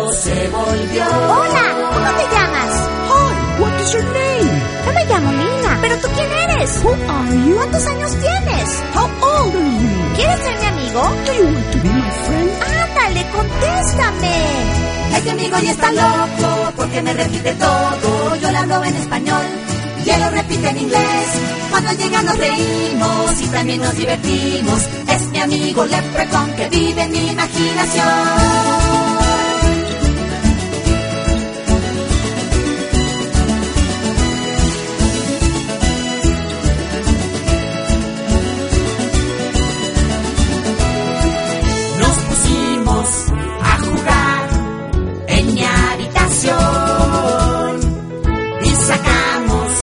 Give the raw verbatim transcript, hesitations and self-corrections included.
loco se volvió. Hola, ¿cómo te llamas? Hi, what is your name? Yo me llamo Nina. ¿Pero tú quién eres? Who are you? ¿Cuántos años tienes? How old are you? ¿Quieres ser mi amigo? Do you want to be my friend? Ándale, contéstame. Este amigo ya está loco porque me repite todo. Yo le hablo en español y él lo repite en inglés. Cuando llega nos reímos y también nos divertimos. Es mi amigo Leprechaun que vive en mi imaginación.